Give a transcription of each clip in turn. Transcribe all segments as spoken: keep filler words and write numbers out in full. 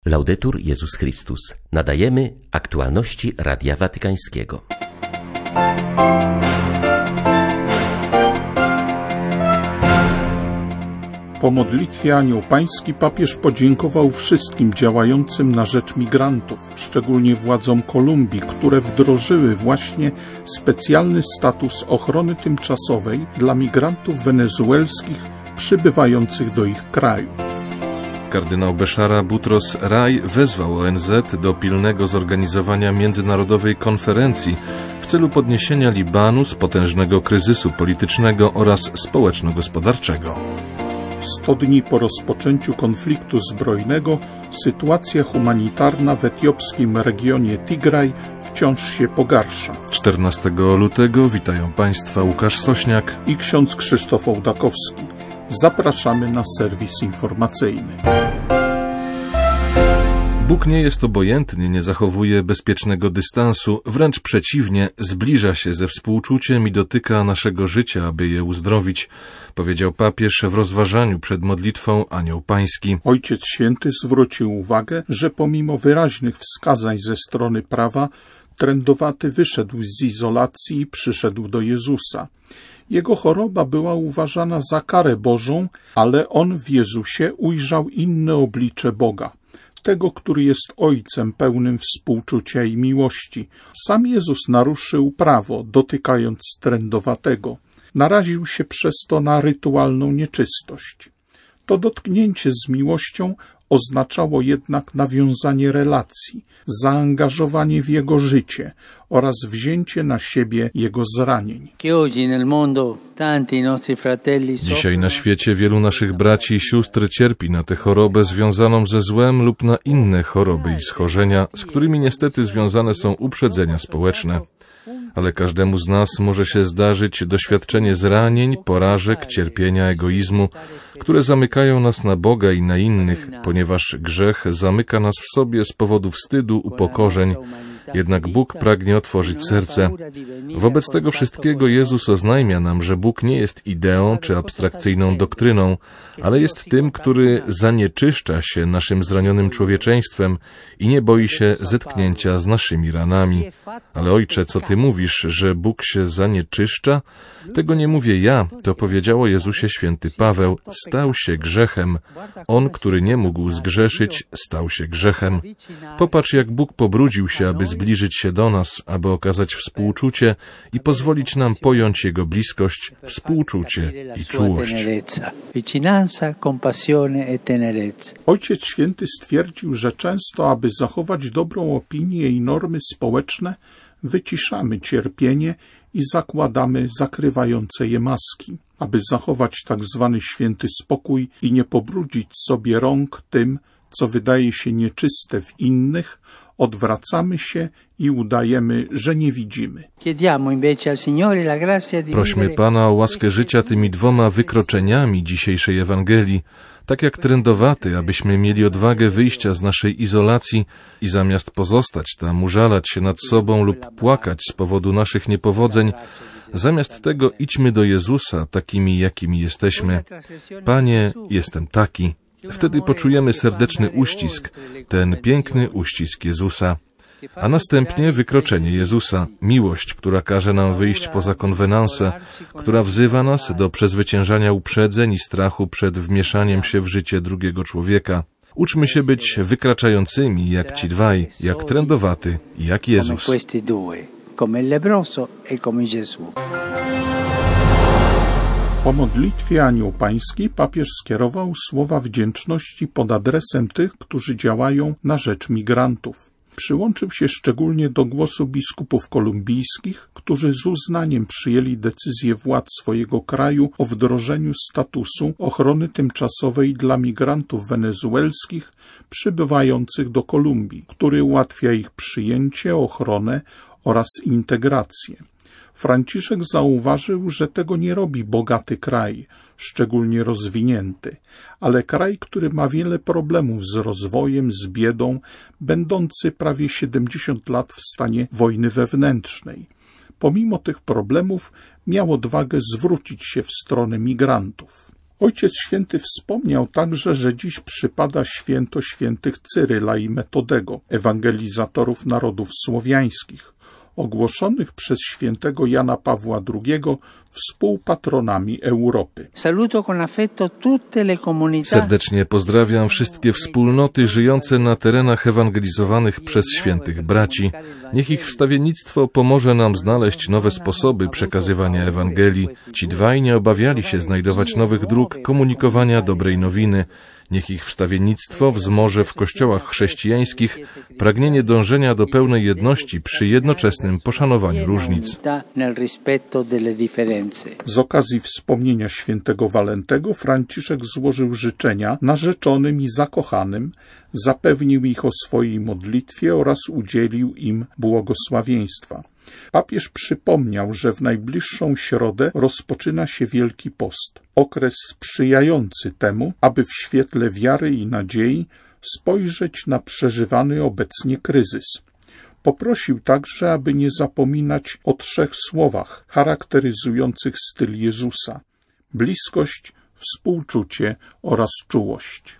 Laudetur Jezus Chrystus. Nadajemy aktualności Radia Watykańskiego. Po modlitwie Anioł Pański papież podziękował wszystkim działającym na rzecz migrantów, szczególnie władzom Kolumbii, które wdrożyły właśnie specjalny status ochrony tymczasowej dla migrantów wenezuelskich przybywających do ich kraju. Kardynał Beszara Butros Rai wezwał O N Z do pilnego zorganizowania międzynarodowej konferencji w celu podniesienia Libanu z potężnego kryzysu politycznego oraz społeczno-gospodarczego. sto dni po rozpoczęciu konfliktu zbrojnego sytuacja humanitarna w etiopskim regionie Tigraj wciąż się pogarsza. czternastego lutego witają Państwa Łukasz Sośniak i ksiądz Krzysztof Ołdakowski. Zapraszamy na serwis informacyjny. Bóg nie jest obojętny, nie zachowuje bezpiecznego dystansu, wręcz przeciwnie, zbliża się ze współczuciem i dotyka naszego życia, aby je uzdrowić, powiedział papież w rozważaniu przed modlitwą Anioł Pański. Ojciec Święty zwrócił uwagę, że pomimo wyraźnych wskazań ze strony prawa, trędowaty wyszedł z izolacji i przyszedł do Jezusa. Jego choroba była uważana za karę Bożą, ale on w Jezusie ujrzał inne oblicze Boga, tego, który jest Ojcem pełnym współczucia i miłości. Sam Jezus naruszył prawo, dotykając trędowatego. Naraził się przez to na rytualną nieczystość. To dotknięcie z miłością oznaczało jednak nawiązanie relacji, zaangażowanie w jego życie oraz wzięcie na siebie jego zranień. Dzisiaj na świecie wielu naszych braci i sióstr cierpi na tę chorobę związaną ze złem lub na inne choroby i schorzenia, z którymi niestety związane są uprzedzenia społeczne. Ale każdemu z nas może się zdarzyć doświadczenie zranień, porażek, cierpienia, egoizmu, które zamykają nas na Boga i na innych, ponieważ grzech zamyka nas w sobie z powodu wstydu, upokorzeń. Jednak Bóg pragnie otworzyć serce. Wobec tego wszystkiego Jezus oznajmia nam, że Bóg nie jest ideą czy abstrakcyjną doktryną, ale jest tym, który zanieczyszcza się naszym zranionym człowieczeństwem i nie boi się zetknięcia z naszymi ranami. Ale Ojcze, co Ty mówisz, że Bóg się zanieczyszcza? Tego nie mówię ja, to powiedział o Jezusie święty Paweł. Stał się grzechem. On, który nie mógł zgrzeszyć, stał się grzechem. Popatrz, jak Bóg pobrudził się, aby zbliżyć się do nas, aby okazać współczucie i pozwolić nam pojąć Jego bliskość, współczucie i czułość. Ojciec Święty stwierdził, że często, aby zachować dobrą opinię i normy społeczne, wyciszamy cierpienie i zakładamy zakrywające je maski. Aby zachować tak zwany święty spokój i nie pobrudzić sobie rąk tym, co wydaje się nieczyste w innych, odwracamy się i udajemy, że nie widzimy. Prośmy Pana o łaskę życia tymi dwoma wykroczeniami dzisiejszej Ewangelii, tak jak trędowaty, abyśmy mieli odwagę wyjścia z naszej izolacji i zamiast pozostać tam, użalać się nad sobą lub płakać z powodu naszych niepowodzeń, zamiast tego idźmy do Jezusa takimi, jakimi jesteśmy. Panie, jestem taki. Wtedy poczujemy serdeczny uścisk, ten piękny uścisk Jezusa. A następnie wykroczenie Jezusa, miłość, która każe nam wyjść poza konwenansę, która wzywa nas do przezwyciężania uprzedzeń i strachu przed wmieszaniem się w życie drugiego człowieka. Uczmy się być wykraczającymi jak ci dwaj, jak trędowaty i jak Jezus. Po modlitwie Anioł Pański papież skierował słowa wdzięczności pod adresem tych, którzy działają na rzecz migrantów. Przyłączył się szczególnie do głosu biskupów kolumbijskich, którzy z uznaniem przyjęli decyzję władz swojego kraju o wdrożeniu statusu ochrony tymczasowej dla migrantów wenezuelskich przybywających do Kolumbii, który ułatwia ich przyjęcie, ochronę oraz integrację. Franciszek zauważył, że tego nie robi bogaty kraj, szczególnie rozwinięty, ale kraj, który ma wiele problemów z rozwojem, z biedą, będący prawie siedemdziesiąt lat w stanie wojny wewnętrznej. Pomimo tych problemów miał odwagę zwrócić się w stronę migrantów. Ojciec Święty wspomniał także, że dziś przypada święto świętych Cyryla i Metodego, ewangelizatorów narodów słowiańskich, ogłoszonych przez świętego Jana Pawła drugiego współpatronami Europy. Serdecznie pozdrawiam wszystkie wspólnoty żyjące na terenach ewangelizowanych przez świętych braci. Niech ich wstawiennictwo pomoże nam znaleźć nowe sposoby przekazywania Ewangelii. Ci dwaj nie obawiali się znajdować nowych dróg komunikowania dobrej nowiny. Niech ich wstawiennictwo wzmoże w kościołach chrześcijańskich pragnienie dążenia do pełnej jedności przy jednoczesnym poszanowaniu różnic. Z okazji wspomnienia świętego Walentego Franciszek złożył życzenia narzeczonym i zakochanym, zapewnił ich o swojej modlitwie oraz udzielił im błogosławieństwa. Papież przypomniał, że w najbliższą środę rozpoczyna się Wielki Post, okres sprzyjający temu, aby w świetle wiary i nadziei spojrzeć na przeżywany obecnie kryzys. Poprosił także, aby nie zapominać o trzech słowach charakteryzujących styl Jezusa: bliskość, współczucie oraz czułość.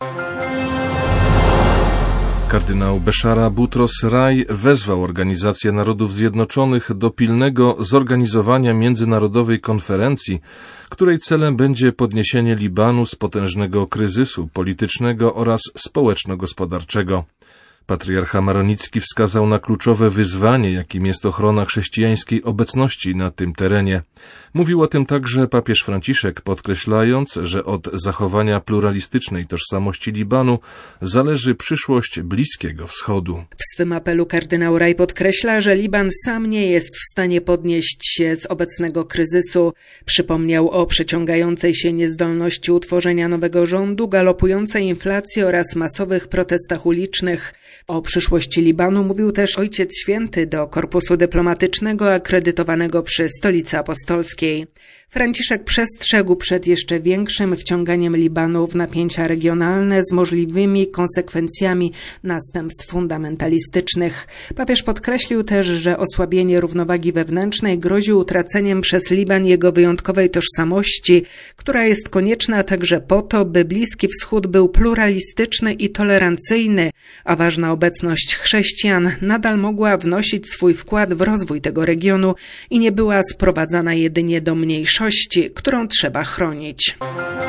Kardynał Beszara Boutros-Ghali wezwał Organizację Narodów Zjednoczonych do pilnego zorganizowania międzynarodowej konferencji, której celem będzie podniesienie Libanu z potężnego kryzysu politycznego oraz społeczno-gospodarczego. Patriarcha Maronicki wskazał na kluczowe wyzwanie, jakim jest ochrona chrześcijańskiej obecności na tym terenie. Mówił o tym także papież Franciszek, podkreślając, że od zachowania pluralistycznej tożsamości Libanu zależy przyszłość Bliskiego Wschodu. W swym apelu kardynał Ghali podkreśla, że Liban sam nie jest w stanie podnieść się z obecnego kryzysu. Przypomniał o przeciągającej się niezdolności utworzenia nowego rządu, galopującej inflacji oraz masowych protestach ulicznych. O przyszłości Libanu mówił też Ojciec Święty do korpusu dyplomatycznego akredytowanego przy Stolicy Apostolskiej. Franciszek przestrzegł przed jeszcze większym wciąganiem Libanu w napięcia regionalne z możliwymi konsekwencjami następstw fundamentalistycznych. Papież podkreślił też, że osłabienie równowagi wewnętrznej grozi utraceniem przez Liban jego wyjątkowej tożsamości, która jest konieczna także po to, by Bliski Wschód był pluralistyczny i tolerancyjny, a ważna obecność chrześcijan nadal mogła wnosić swój wkład w rozwój tego regionu i nie była sprowadzana jedynie do mniejszości, którą trzeba chronić.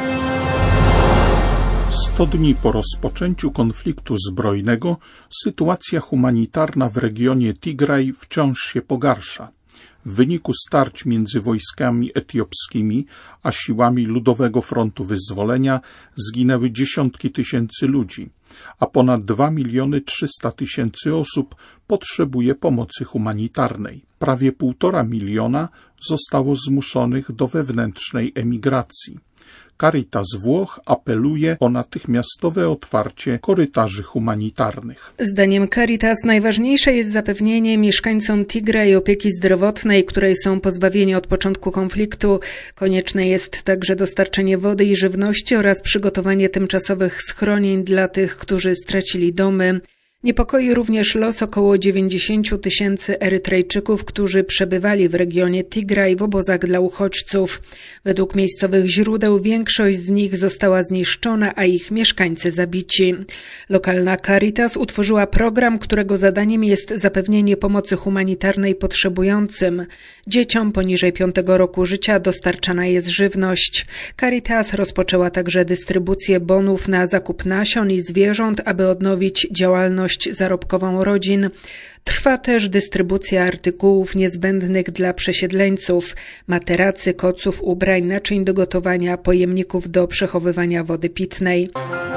Sto dni po rozpoczęciu konfliktu zbrojnego sytuacja humanitarna w regionie Tigraj wciąż się pogarsza. W wyniku starć między wojskami etiopskimi a siłami Ludowego Frontu Wyzwolenia zginęły dziesiątki tysięcy ludzi, a ponad dwa miliony trzysta tysięcy osób potrzebuje pomocy humanitarnej. Prawie półtora miliona zostało zmuszonych do wewnętrznej emigracji. Caritas Włoch apeluje o natychmiastowe otwarcie korytarzy humanitarnych. Zdaniem Caritas najważniejsze jest zapewnienie mieszkańcom Tigraj opieki zdrowotnej, której są pozbawieni od początku konfliktu. Konieczne jest także dostarczenie wody i żywności oraz przygotowanie tymczasowych schronień dla tych, którzy stracili domy. Niepokoi również los około dziewięćdziesięciu tysięcy Erytrejczyków, którzy przebywali w regionie Tigraj w obozach dla uchodźców. Według miejscowych źródeł większość z nich została zniszczona, a ich mieszkańcy zabici. Lokalna Caritas utworzyła program, którego zadaniem jest zapewnienie pomocy humanitarnej potrzebującym. Dzieciom poniżej piątego roku życia dostarczana jest żywność. Caritas rozpoczęła także dystrybucję bonów na zakup nasion i zwierząt, aby odnowić działalność zarobkową rodzin. Trwa też dystrybucja artykułów niezbędnych dla przesiedleńców, materacy, koców, ubrań, naczyń do gotowania, pojemników do przechowywania wody pitnej.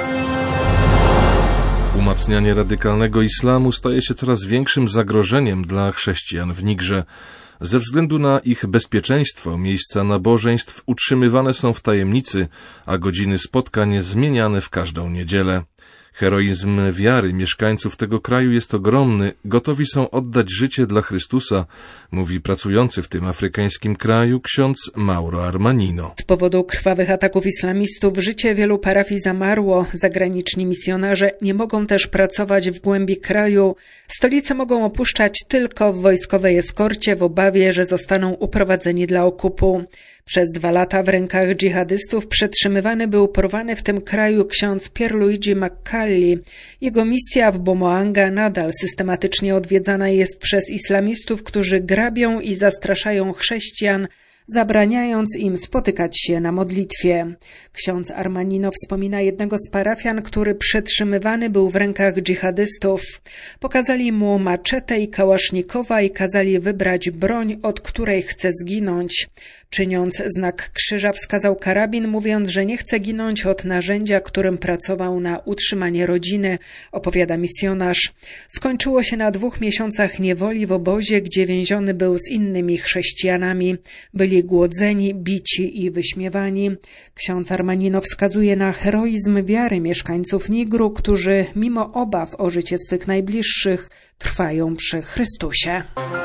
Umacnianie radykalnego islamu staje się coraz większym zagrożeniem dla chrześcijan w Nigrze. Ze względu na ich bezpieczeństwo miejsca nabożeństw utrzymywane są w tajemnicy, a godziny spotkań zmieniane w każdą niedzielę. Heroizm wiary mieszkańców tego kraju jest ogromny, gotowi są oddać życie dla Chrystusa, mówi pracujący w tym afrykańskim kraju ksiądz Mauro Armanino. Z powodu krwawych ataków islamistów życie wielu parafii zamarło. Zagraniczni misjonarze nie mogą też pracować w głębi kraju. Stolice mogą opuszczać tylko w wojskowej eskorcie w obawie, że zostaną uprowadzeni dla okupu. Przez dwa lata w rękach dżihadystów przetrzymywany był porwany w tym kraju ksiądz Pierluigi Maccalli. Jego misja w Bomoanga nadal systematycznie odwiedzana jest przez islamistów, którzy grabią i zastraszają chrześcijan, zabraniając im spotykać się na modlitwie. Ksiądz Armanino wspomina jednego z parafian, który przetrzymywany był w rękach dżihadystów. Pokazali mu maczetę i kałasznikowa i kazali wybrać broń, od której chce zginąć. Czyniąc znak krzyża, wskazał karabin, mówiąc, że nie chce ginąć od narzędzia, którym pracował na utrzymanie rodziny, opowiada misjonarz. Skończyło się na dwóch miesiącach niewoli w obozie, gdzie więziony był z innymi chrześcijanami. Byli głodzeni, bici i wyśmiewani. Ksiądz Armanino wskazuje na heroizm wiary mieszkańców Nigru, którzy mimo obaw o życie swych najbliższych trwają przy Chrystusie.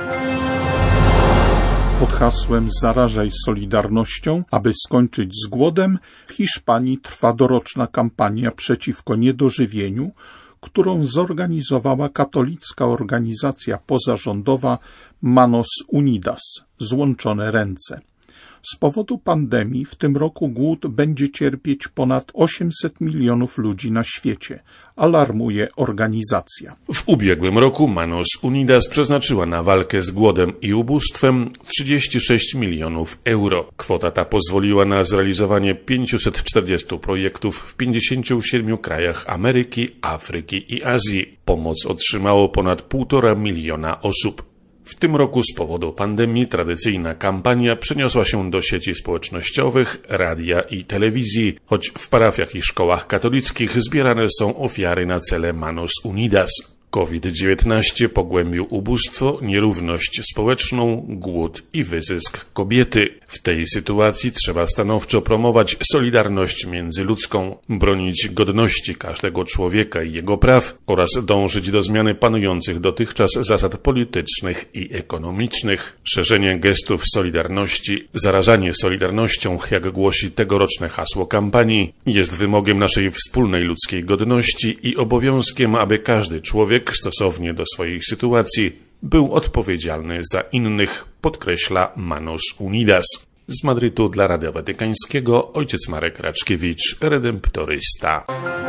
Pod hasłem Zarażaj Solidarnością, aby skończyć z głodem, w Hiszpanii trwa doroczna kampania przeciwko niedożywieniu, którą zorganizowała katolicka organizacja pozarządowa Manos Unidas – Złączone Ręce. Z powodu pandemii w tym roku głód będzie cierpieć ponad osiemset milionów ludzi na świecie, alarmuje organizacja. W ubiegłym roku Manos Unidas przeznaczyła na walkę z głodem i ubóstwem trzydzieści sześć milionów euro. Kwota ta pozwoliła na zrealizowanie pięćset czterdziestu projektów w pięćdziesięciu siedmiu krajach Ameryki, Afryki i Azji. Pomoc otrzymało ponad półtora miliona osób. W tym roku z powodu pandemii tradycyjna kampania przeniosła się do sieci społecznościowych, radia i telewizji, choć w parafiach i szkołach katolickich zbierane są ofiary na cele Manos Unidas. COVID dziewiętnaście pogłębił ubóstwo, nierówność społeczną, głód i wyzysk kobiety. W tej sytuacji trzeba stanowczo promować solidarność międzyludzką, bronić godności każdego człowieka i jego praw oraz dążyć do zmiany panujących dotychczas zasad politycznych i ekonomicznych. Szerzenie gestów solidarności, zarażanie solidarnością, jak głosi tegoroczne hasło kampanii, jest wymogiem naszej wspólnej ludzkiej godności i obowiązkiem, aby każdy człowiek stosownie do swojej sytuacji był odpowiedzialny za innych, podkreśla Manos Unidas. Z Madrytu dla Radia Watykańskiego ojciec Marek Raczkiewicz, redemptorysta.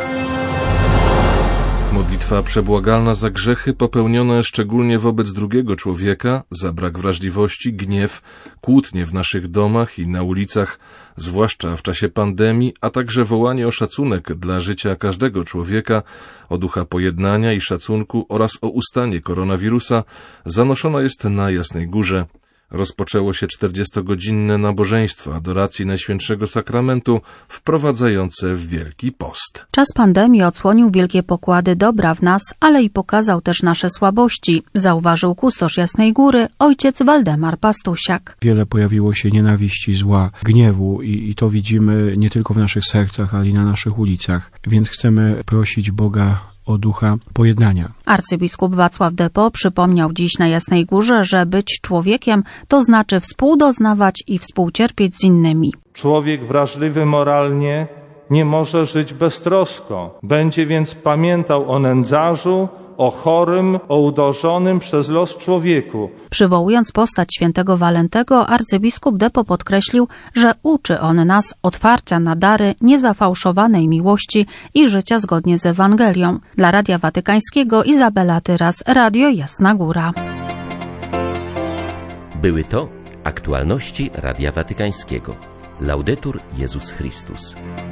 Modlitwa przebłagalna za grzechy popełnione szczególnie wobec drugiego człowieka, za brak wrażliwości, gniew, kłótnie w naszych domach i na ulicach, zwłaszcza w czasie pandemii, a także wołanie o szacunek dla życia każdego człowieka, o ducha pojednania i szacunku oraz o ustanie koronawirusa, zanoszona jest na Jasnej Górze. Rozpoczęło się czterdziestogodzinne nabożeństwo adoracji Najświętszego Sakramentu wprowadzające w Wielki Post. Czas pandemii odsłonił wielkie pokłady dobra w nas, ale i pokazał też nasze słabości, zauważył kustosz Jasnej Góry, ojciec Waldemar Pastusiak. Wiele pojawiło się nienawiści, zła, gniewu i, i to widzimy nie tylko w naszych sercach, ale i na naszych ulicach. Więc chcemy prosić Boga o ducha pojednania. Arcybiskup Wacław Depo przypomniał dziś na Jasnej Górze, że być człowiekiem to znaczy współdoznawać i współcierpieć z innymi. Człowiek wrażliwy moralnie nie może żyć beztrosko. Będzie więc pamiętał o nędzarzu, o chorym, o uderzonym przez los człowieku. Przywołując postać świętego Walentego, arcybiskup Depo podkreślił, że uczy on nas otwarcia na dary, niezafałszowanej miłości i życia zgodnie z Ewangelią. Dla Radia Watykańskiego Izabela Tyras, Radio Jasna Góra. Były to aktualności Radia Watykańskiego. Laudetur Jezus Chrystus.